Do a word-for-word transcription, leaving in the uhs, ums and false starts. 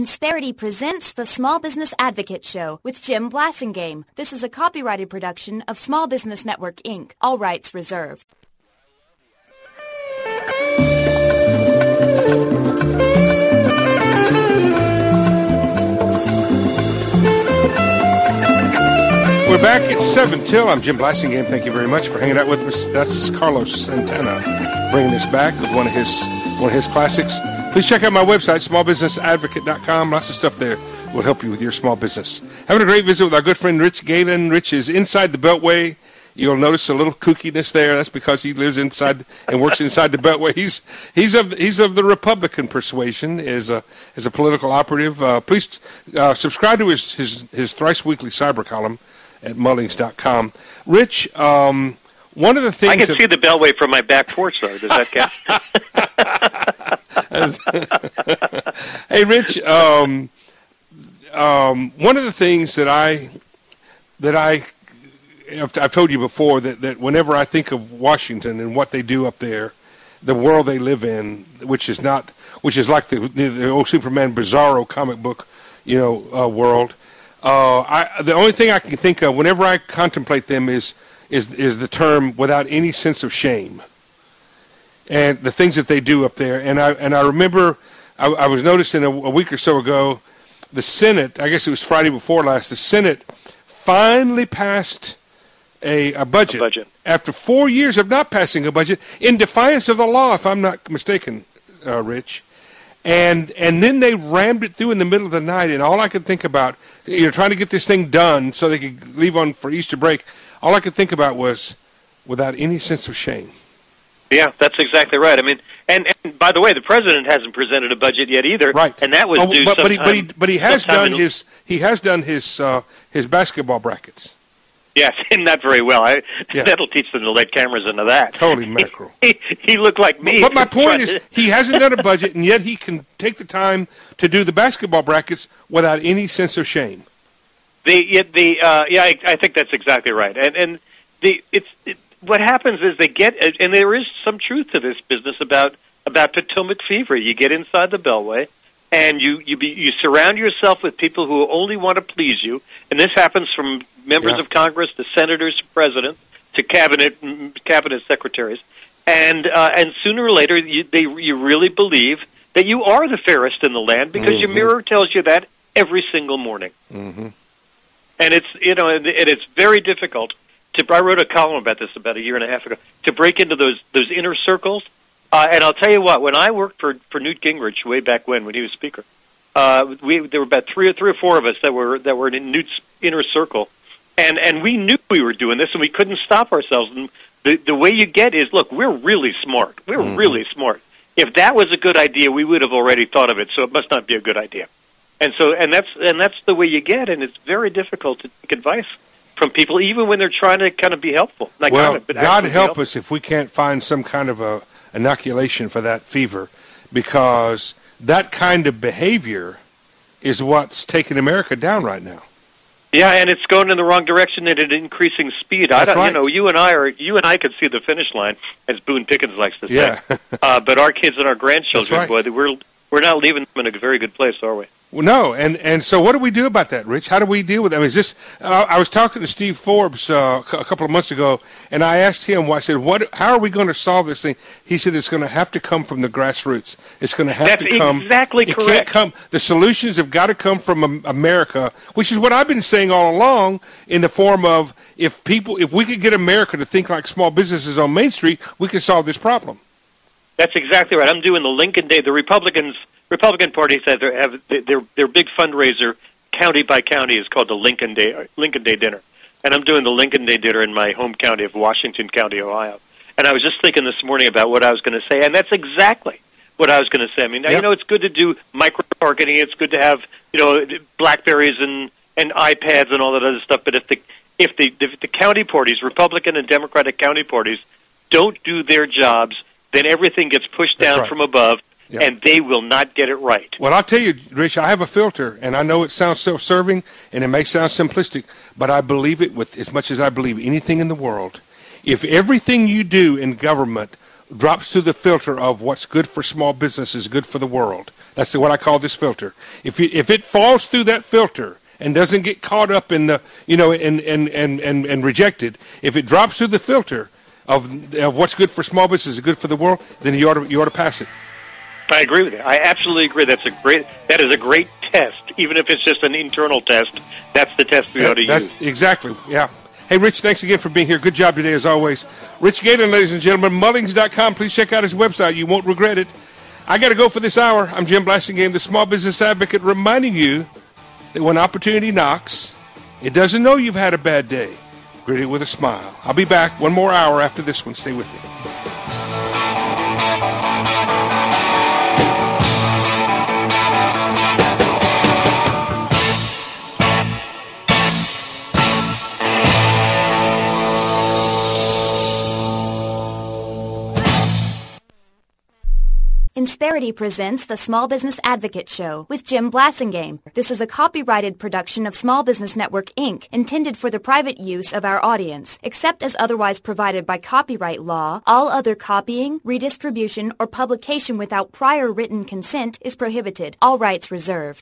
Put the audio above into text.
Insperity presents the Small Business Advocate Show with Jim Blasingame. This is a copyrighted production of Small Business Network, Incorporated. All rights reserved. We're back at seven till. I'm Jim Blasingame. Thank you very much for hanging out with us. That's Carlos Santana bringing us back with one of his one of his classics. Please check out my website, small business advocate dot com. Lots of stuff there will help you with your small business. Having a great visit with our good friend Rich Galen. Rich is inside the Beltway. You'll notice a little kookiness there. That's because he lives inside and works inside the Beltway. He's he's of he's of the Republican persuasion as a as a political operative. Uh, please uh, subscribe to his, his his thrice weekly cyber column at mullings dot com. Rich, um, one of the things I can that, see the Beltway from my back porch, though. Does that count? Hey, Rich, um, um, one of the things that I that I I've, I've told you before that, that whenever I think of Washington and what they do up there, the world they live in, which is not which is like the the, the old Superman Bizarro comic book, you know, uh, world. Uh, I, the only thing I can think of whenever I contemplate them is is is the term without any sense of shame, and the things that they do up there. And I and I remember I, I was noticing a, a week or so ago, the Senate, I guess it was Friday before last, the Senate finally passed a, a budget, a budget after four years of not passing a budget in defiance of the law, if I'm not mistaken, uh, Rich. And and then they rammed it through in the middle of the night, and all I could think about, you know, trying to get this thing done so they could leave on for Easter break, all I could think about was without any sense of shame. Yeah, that's exactly right. I mean, and, and by the way, the president hasn't presented a budget yet either. Right. And that was oh, due but, but he but he sometime- but he has sometime done in- his he has done his uh, his basketball brackets. Yes, not very well. I, Yeah. That'll teach them to let cameras into that. Holy mackerel. He, he looked like me. But my point Trying is, to- he hasn't done a budget, and yet he can take the time to do the basketball brackets without any sense of shame. The yeah, the uh, yeah, I, I think that's exactly right. And and the it's it, what happens is they get, and there is some truth to this business about about Potomac fever. You get inside the Beltway, and you you be you surround yourself with people who only want to please you. And this happens from members Yeah. of Congress to senators to presidents to cabinet cabinet secretaries, and uh, and sooner or later you, they you really believe that you are the fairest in the land because Mm-hmm. your mirror tells you that every single morning. Mm-hmm. And it's you know and it's very difficult to. I wrote a column about this about a year and a half ago to break into those those inner circles. Uh, and I'll tell you what, when I worked for for Newt Gingrich way back when when he was Speaker, uh, we there were about three or three or four of us that were that were in Newt's inner circle, and and we knew we were doing this and we couldn't stop ourselves. And the the way you get is, look, we're really smart. We're Mm-hmm. really smart. If that was a good idea, we would have already thought of it. So it must not be a good idea. And so, and that's and that's the way you get, and it's very difficult to take advice from people, even when they're trying to kind of be helpful. Like Well, kind of, but God actually be help helpful. us if we can't find some kind of a inoculation for that fever, because that kind of behavior is what's taking America down right now. Yeah, and it's going in the wrong direction at an increasing speed. I That's don't, right. you know, you and I are, you and I could see the finish line, as Boone Pickens likes to say. Yeah. uh, but our kids and our grandchildren, That's right. boy, we're we're not leaving them in a very good place, are we? Well, no, and, and so what do we do about that, Rich? How do we deal with that? I mean, is this? Uh, I was talking to Steve Forbes uh, a couple of months ago, and I asked him. I said, "What? How are we going to solve this thing?" He said, "It's going to have to come from the grassroots. It's going to have That's to come. exactly it correct. Can't come. The solutions have got to come from um, America, which is what I've been saying all along. In the form of, if people, if we could get America to think like small businesses on Main Street, we could solve this problem." That's exactly right. I'm doing the Lincoln Day. The Republicans, Republican Party says they have their their big fundraiser, county by county, is called the Lincoln Day Lincoln Day dinner, and I'm doing the Lincoln Day dinner in my home county of Washington County, Ohio. And I was just thinking this morning about what I was going to say, and that's exactly what I was going to say. I mean, now, Yep. you know, it's good to do micro marketing. It's good to have you know Blackberries and and iPads and all that other stuff. But if the if the if the county parties, Republican and Democratic county parties, don't do their jobs, then everything gets pushed That's down right. from above, Yep. and they will not get it right. Well, I'll tell you, Rich, I have a filter, and I know it sounds self-serving, and it may sound simplistic, but I believe it with as much as I believe anything in the world. If everything you do in government drops through the filter of what's good for small business is good for the world. That's what I call this filter. If it, if it falls through that filter and doesn't get caught up in the, you know, and and, and, and, and rejected, if it drops through the filter of of what's good for small business is good for the world, then you ought to you ought to pass it. I agree with you. I absolutely agree. That's a great. That is a great test, even if it's just an internal test. That's the test we that, ought to that's, use. Exactly. Yeah. Hey, Rich, thanks again for being here. Good job today, as always. Rich Gaylor, ladies and gentlemen, Mullings dot com. Please check out his website. You won't regret it. I got to go for this hour. I'm Jim Blasingame, the Small Business Advocate, reminding you that when opportunity knocks, it doesn't know you've had a bad day. Greet it with a smile. I'll be back one more hour after this one. Stay with me. Insperity presents the Small Business Advocate Show with Jim Blasingame. This is a copyrighted production of Small Business Network, Incorporated, intended for the private use of our audience. Except as otherwise provided by copyright law, all other copying, redistribution, or publication without prior written consent is prohibited. All rights reserved.